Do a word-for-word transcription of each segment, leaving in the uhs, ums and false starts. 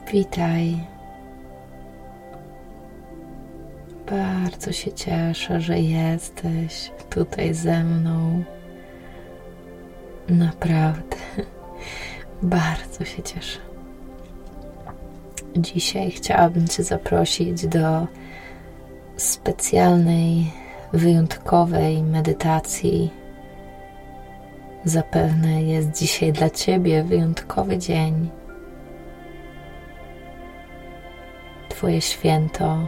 Witaj. Bardzo się cieszę, że jesteś tutaj ze mną. Naprawdę, bardzo się cieszę. Dzisiaj chciałabym Cię zaprosić do specjalnej, wyjątkowej medytacji. Zapewne jest dzisiaj dla Ciebie wyjątkowy dzień. Twoje święto,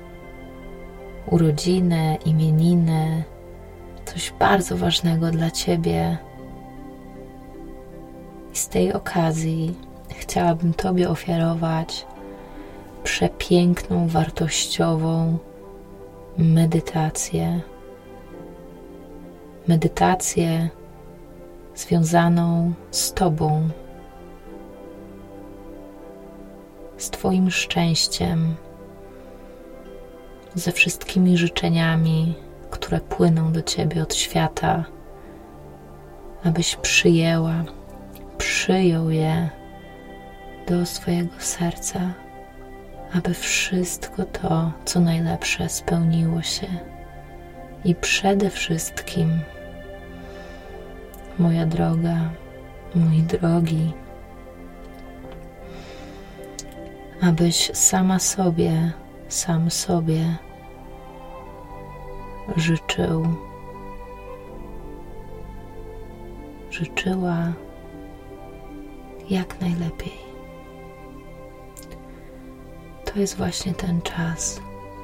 urodziny, imieniny, coś bardzo ważnego dla Ciebie. I z tej okazji chciałabym Tobie ofiarować przepiękną, wartościową medytację. Medytację związaną z Tobą, z Twoim szczęściem, ze wszystkimi życzeniami, które płyną do Ciebie od świata, abyś przyjęła, przyjął je do swojego serca, aby wszystko to, co najlepsze, spełniło się. I przede wszystkim, moja droga, mój drogi, abyś sama sobie, sam sobie życzył, życzyła jak najlepiej. To jest właśnie ten czas.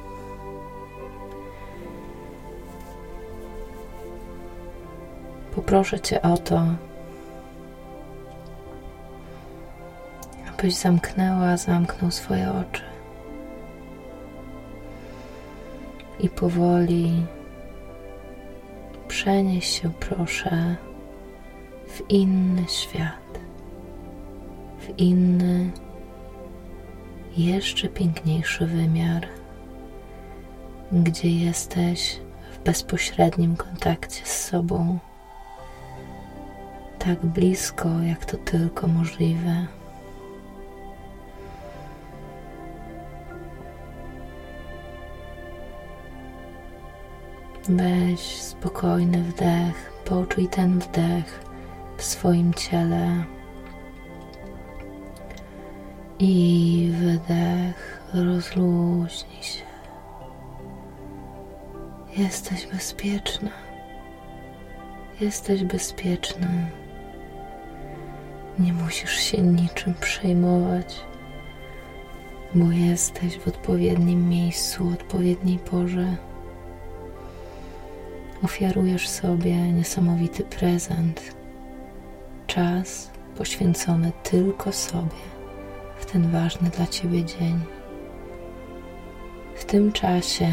Poproszę Cię o to, abyś zamknęła, zamknął swoje oczy i powoli przenieś się, proszę, w inny świat, w inny, jeszcze piękniejszy wymiar, gdzie jesteś w bezpośrednim kontakcie z sobą, tak blisko, jak to tylko możliwe. Weź spokojny wdech, poczuj ten wdech w swoim ciele i wydech, rozluźnij się. Jesteś bezpieczna, jesteś bezpieczny. Nie musisz się niczym przejmować, bo jesteś w odpowiednim miejscu, w odpowiedniej porze. Ofiarujesz sobie niesamowity prezent, czas poświęcony tylko sobie w ten ważny dla Ciebie dzień. W tym czasie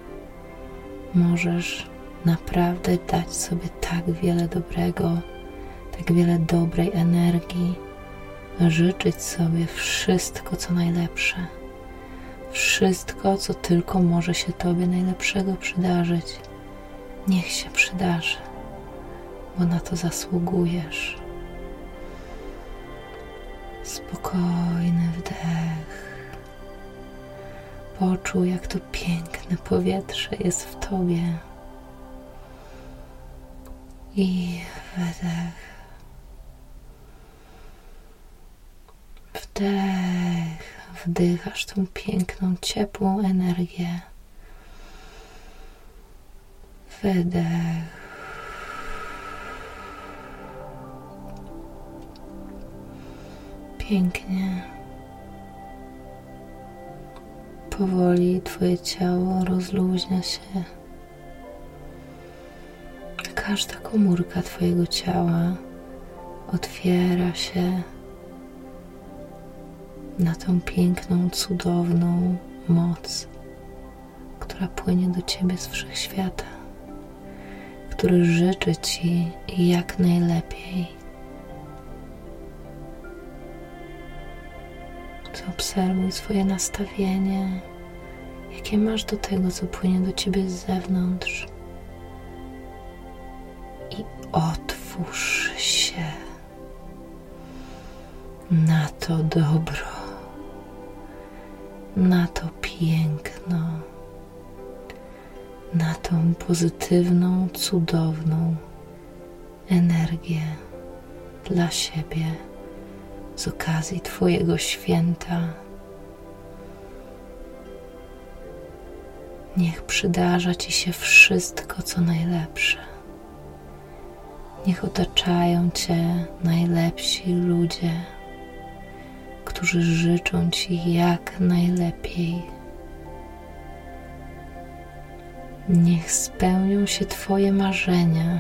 możesz naprawdę dać sobie tak wiele dobrego, tak wiele dobrej energii, życzyć sobie wszystko, co najlepsze, wszystko, co tylko może się Tobie najlepszego przydarzyć. Niech się przydarzy, bo na to zasługujesz. Spokojny wdech. Poczuj, jak to piękne powietrze jest w Tobie. I wydech. Wdech. Wdychasz tą piękną, ciepłą energię. Wydech. Pięknie. Powoli Twoje ciało rozluźnia się. Każda komórka Twojego ciała otwiera się na tą piękną, cudowną moc, która płynie do Ciebie z wszechświata, który życzy Ci jak najlepiej. Zaobserwuj swoje nastawienie, jakie masz do tego, co płynie do Ciebie z zewnątrz. I otwórz się na to dobro, na to piękno, na tą pozytywną, cudowną energię dla siebie z okazji Twojego święta. Niech przydarza Ci się wszystko, co najlepsze. Niech otaczają Cię najlepsi ludzie, którzy życzą Ci jak najlepiej. Niech spełnią się Twoje marzenia.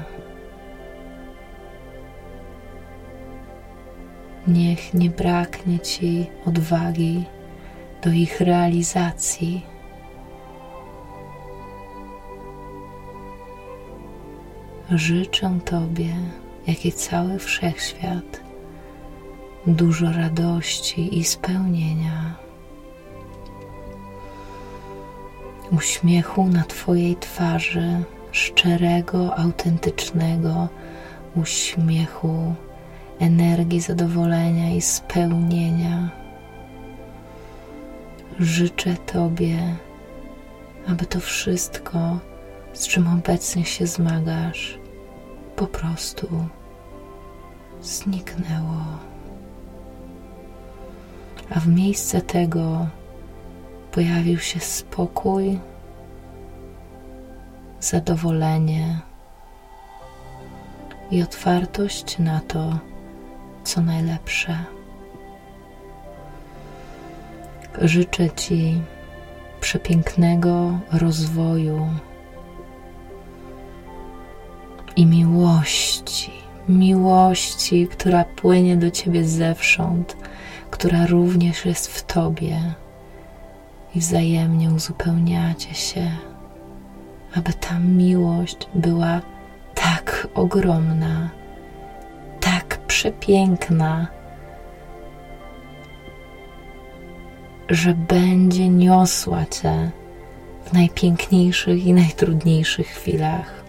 Niech nie braknie Ci odwagi do ich realizacji. Życzę Tobie, jak i cały wszechświat, dużo radości i spełnienia, uśmiechu na Twojej twarzy, szczerego, autentycznego uśmiechu, energii zadowolenia i spełnienia. Życzę Tobie, aby to wszystko, z czym obecnie się zmagasz, po prostu zniknęło. A w miejsce tego pojawił się spokój, zadowolenie i otwartość na to, co najlepsze. Życzę Ci przepięknego rozwoju i miłości, miłości, która płynie do Ciebie zewsząd, która również jest w Tobie i wzajemnie uzupełniacie się, aby ta miłość była tak ogromna, tak przepiękna, że będzie niosła Cię w najpiękniejszych i najtrudniejszych chwilach.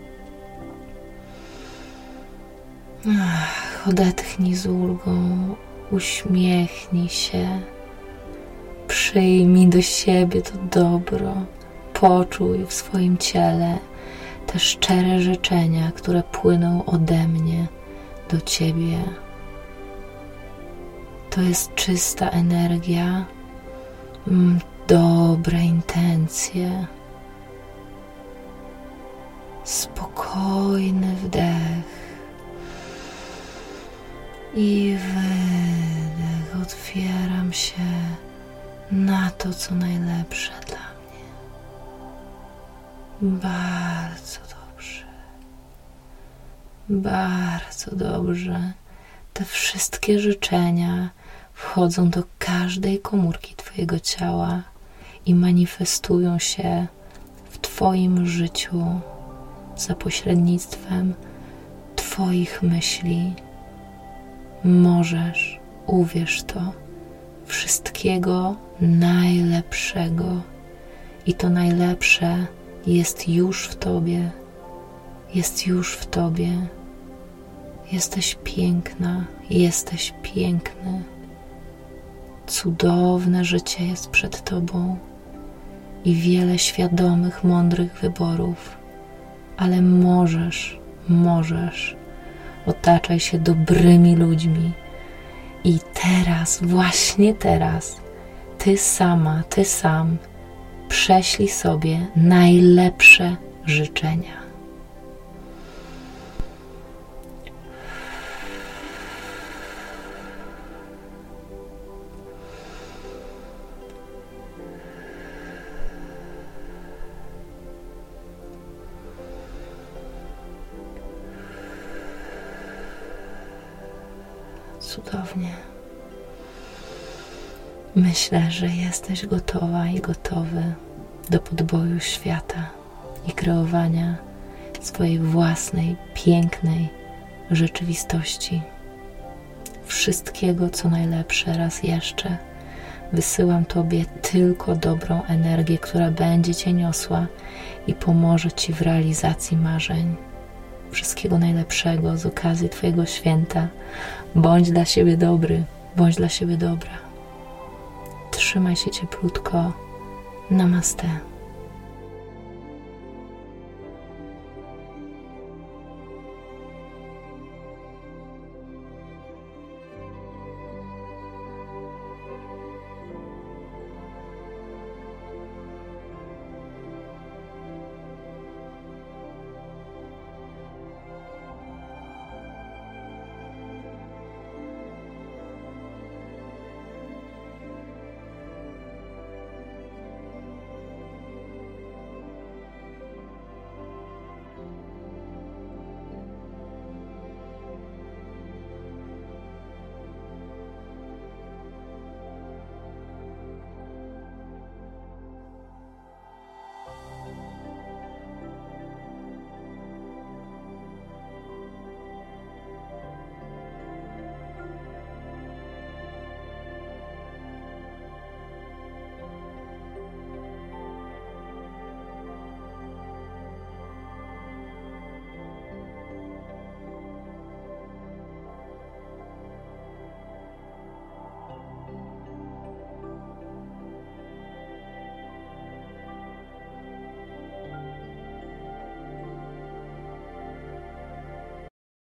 Ach, odetchnij z ulgą, uśmiechnij się, przyjmij do siebie to dobro, poczuj w swoim ciele te szczere życzenia, które płyną ode mnie do Ciebie. To jest czysta energia, dobre intencje, spokojny wdech i wydech. Otwieram się na to, co najlepsze dla mnie. Bardzo dobrze. Bardzo dobrze. Te wszystkie życzenia wchodzą do każdej komórki Twojego ciała i manifestują się w Twoim życiu za pośrednictwem Twoich myśli. Możesz, uwierz to, wszystkiego najlepszego i to najlepsze jest już w Tobie, jest już w Tobie. Jesteś piękna, jesteś piękny. Cudowne życie jest przed Tobą i wiele świadomych, mądrych wyborów, ale możesz, możesz, otaczaj się dobrymi ludźmi i teraz, właśnie teraz, Ty sama, Ty sam prześlij sobie najlepsze życzenia. Cudownie. Myślę, że jesteś gotowa i gotowy do podboju świata i kreowania swojej własnej, pięknej rzeczywistości. Wszystkiego, co najlepsze. Raz jeszcze wysyłam Tobie tylko dobrą energię, która będzie Cię niosła i pomoże Ci w realizacji marzeń. Wszystkiego najlepszego z okazji Twojego święta. Bądź dla siebie dobry, bądź dla siebie dobra. Trzymaj się cieplutko. Namaste.